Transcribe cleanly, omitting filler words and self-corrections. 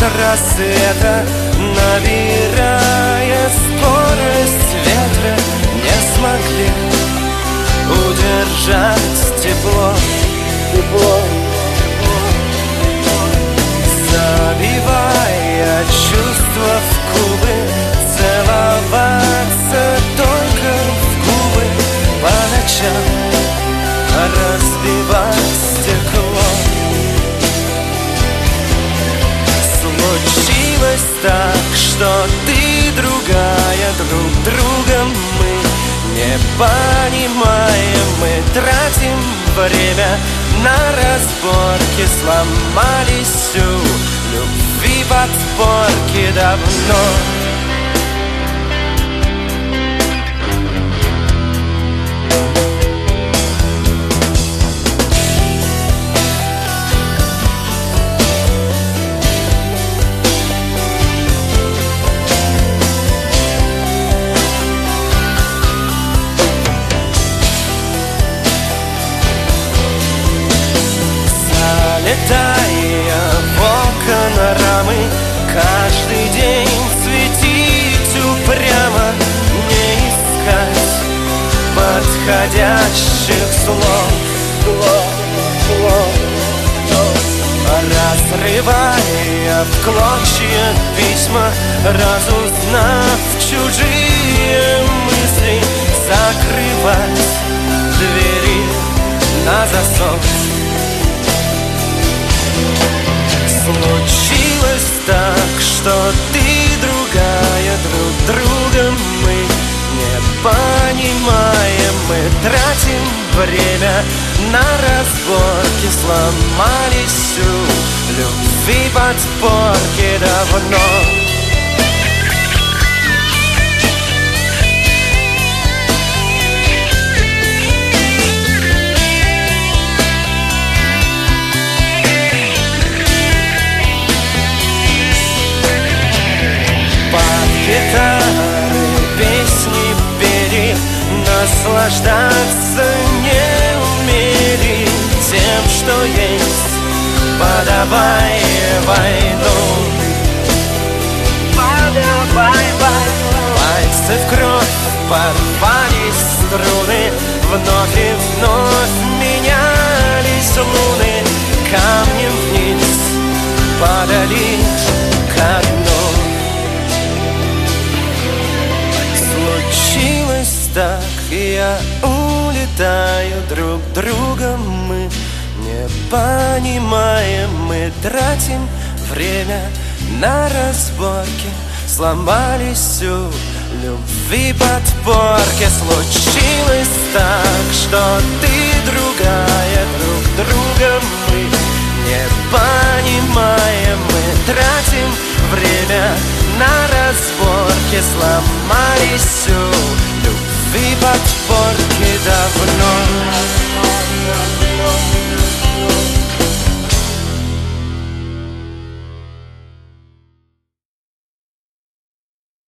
рассвета, набирая скорость ветра, не смогли удержать тепло, забивая чувства в кубы, целоваться только в губы, по ночам разбивать стекло. Случилось так, что ты другая, друг друга мы не понимаем. Мы тратим время на разборки, сломались всю любви подпорки давно. Летая в окна рамы, каждый день светить упрямо, не искать подходящих слов, разрывая в клочья письма, разузнав чужие мысли, закрывать двери на засов. Случилось так, что ты другая, друг друга мы не понимаем. Мы тратим время на разборки, сломались всю любви подпорки давно. Гитары песни пели, наслаждаться не умели тем, что есть, подавай войну. Подавай войну. Пальцы в кровь порвались струны, вновь и вновь менялись луны, камнем вниз падали ко дну. Случилось так, я улетаю, друг друга мы не понимаем. Мы тратим время на разборки, сломались всю любви подпорки. Случилось так, что ты другая, друг друга мы не понимаем. Мы тратим время на разборки, сломались всю любви подпорки давно.